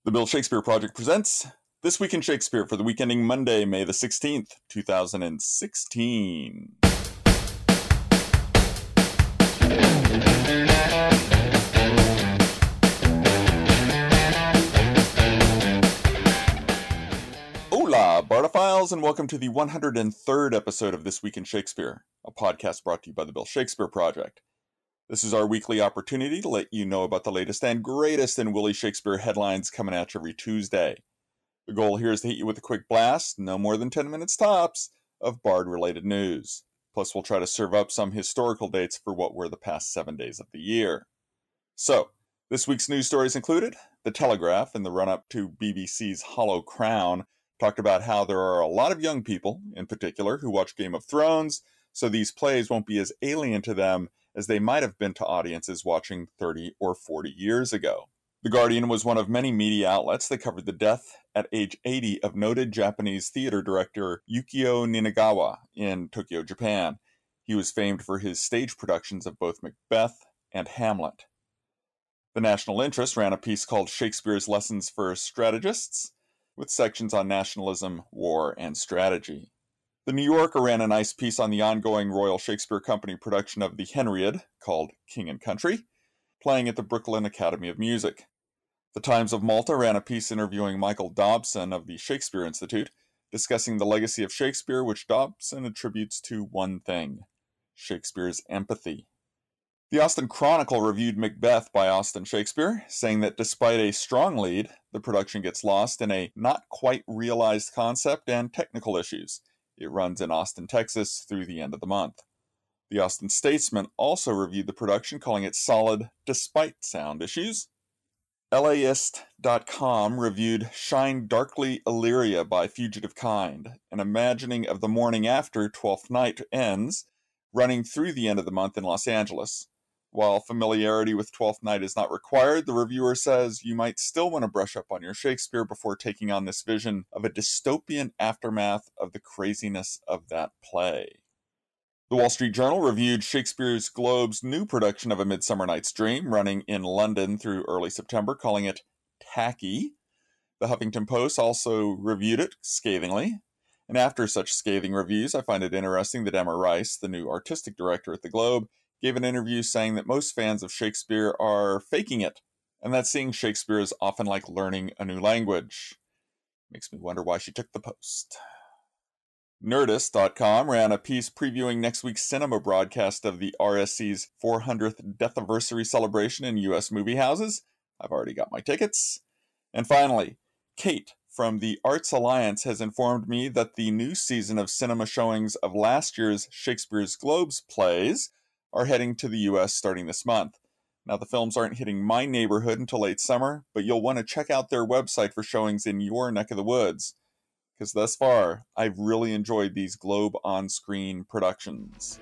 The Bill Shakespeare Project presents This Week in Shakespeare for the week ending Monday, May the 16th, 2016. Hola, Bardophiles, and welcome to the 103rd episode of This Week in Shakespeare, a podcast brought to you by the Bill Shakespeare Project. This is our weekly opportunity to let you know about the latest and greatest in Willie Shakespeare headlines coming at you every Tuesday. The goal here is to hit you with a quick blast, no more than 10 minutes tops, of Bard-related news. Plus, we'll try to serve up some historical dates for what were the past 7 days of the year. So, this week's news stories included: The Telegraph, in the run-up to BBC's Hollow Crown, talked about how there are a lot of young people, in particular, who watch Game of Thrones, so these plays won't be as alien to them as they might have been to audiences watching 30 or 40 years ago. The Guardian was one of many media outlets that covered the death at age 80 of noted Japanese theater director Yukio Ninagawa in Tokyo, Japan. He was famed for his stage productions of both Macbeth and Hamlet. The National Interest ran a piece called Shakespeare's Lessons for Strategists, with sections on nationalism, war, and strategy. The New Yorker ran a nice piece on the ongoing Royal Shakespeare Company production of The Henriade, called King and Country, playing at the Brooklyn Academy of Music. The Times of Malta ran a piece interviewing Michael Dobson of the Shakespeare Institute, discussing the legacy of Shakespeare, which Dobson attributes to one thing: Shakespeare's empathy. The Austin Chronicle reviewed Macbeth by Austin Shakespeare, saying that despite a strong lead, the production gets lost in a not quite realized concept and technical issues. It runs in Austin, Texas through the end of the month. The Austin Statesman also reviewed the production, calling it solid despite sound issues. LAist.com reviewed Shine Darkly Illyria by Fugitive Kind, an imagining of the morning after Twelfth Night ends, running through the end of the month in Los Angeles. While familiarity with Twelfth Night is not required, the reviewer says you might still want to brush up on your Shakespeare before taking on this vision of a dystopian aftermath of the craziness of that play. The Wall Street Journal reviewed Shakespeare Globe's new production of A Midsummer Night's Dream, running in London through early September, calling it tacky. The Huffington Post also reviewed it scathingly. And after such scathing reviews, I find it interesting that Emma Rice, the new artistic director at the Globe, gave an interview saying that most fans of Shakespeare are faking it, and that seeing Shakespeare is often like learning a new language. Makes me wonder why she took the post. Nerdist.com ran a piece previewing next week's cinema broadcast of the RSC's 400th Deathiversary celebration in U.S. movie houses. I've already got my tickets. And finally, Kate from the Arts Alliance has informed me that the new season of cinema showings of last year's Shakespeare's Globes plays are heading to the U.S. starting this month. Now, the films aren't hitting my neighborhood until late summer, but you'll want to check out their website for showings in your neck of the woods, because thus far, I've really enjoyed these Globe on-screen productions.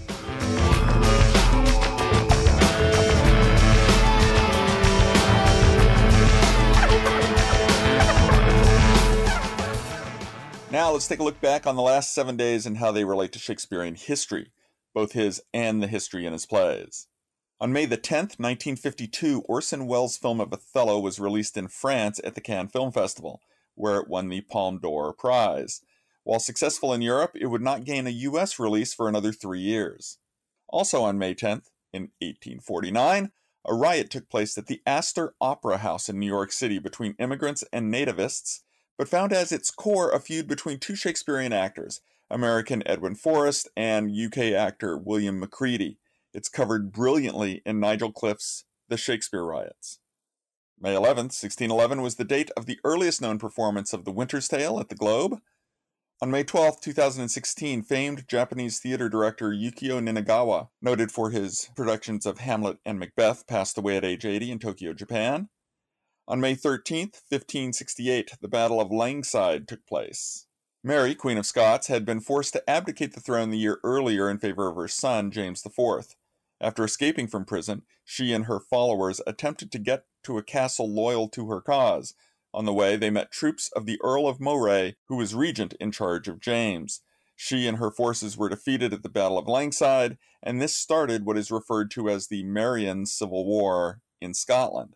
Now let's take a look back on the last 7 days and how they relate to Shakespearean history, both his and the history in his plays. On May the 10th, 1952, Orson Welles' film of Othello was released in France at the Cannes Film Festival, where it won the Palme d'Or prize. While successful in Europe, it would not gain a U.S. release for another 3 years. Also on May 10th, in 1849, a riot took place at the Astor Opera House in New York City between immigrants and nativists, but found as its core a feud between two Shakespearean actors, American Edwin Forrest and UK actor William Macready. It's covered brilliantly in Nigel Cliff's The Shakespeare Riots. May 11th, 1611 was the date of the earliest known performance of The Winter's Tale at the Globe. On May 12th, 2016, famed Japanese theater director Yukio Ninagawa, noted for his productions of Hamlet and Macbeth, passed away at age 80 in Tokyo, Japan. On May 13th, 1568, the Battle of Langside took place. Mary, Queen of Scots, had been forced to abdicate the throne the year earlier in favor of her son, James IV. After escaping from prison, she and her followers attempted to get to a castle loyal to her cause. On the way, they met troops of the Earl of Moray, who was regent in charge of James. She and her forces were defeated at the Battle of Langside, and this started what is referred to as the Marian Civil War in Scotland.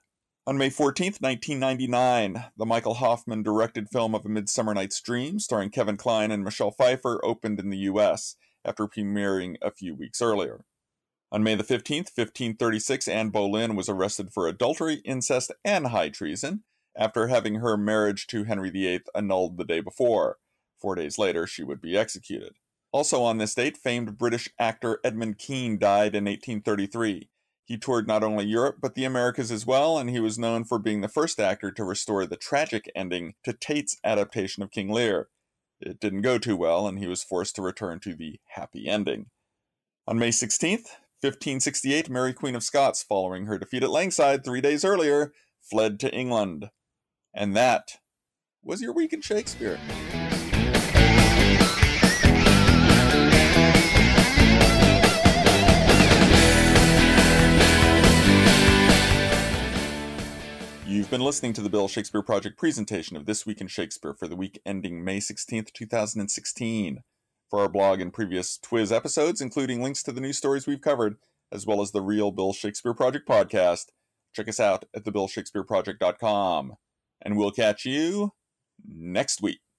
On May 14th, 1999, the Michael Hoffman directed film of A Midsummer Night's Dream, starring Kevin Kline and Michelle Pfeiffer, opened in the U.S. after premiering a few weeks earlier. On May the 15th, 1536, Anne Boleyn was arrested for adultery, incest, and high treason after having her marriage to Henry VIII annulled the day before. 4 days later, she would be executed. Also on this date, famed British actor Edmund Kean died in 1833. He toured not only Europe, but the Americas as well, and he was known for being the first actor to restore the tragic ending to Tate's adaptation of King Lear. It didn't go too well, and he was forced to return to the happy ending. On May 16th, 1568, Mary Queen of Scots, following her defeat at Langside 3 days earlier, fled to England. And that was your Week in Shakespeare. You've been listening to the Bill Shakespeare Project presentation of This Week in Shakespeare for the week ending May 16th, 2016. For our blog and previous Twiz episodes, including links to the news stories we've covered, as well as the Real Bill Shakespeare Project podcast, check us out at thebillshakespeareproject.com. And we'll catch you next week.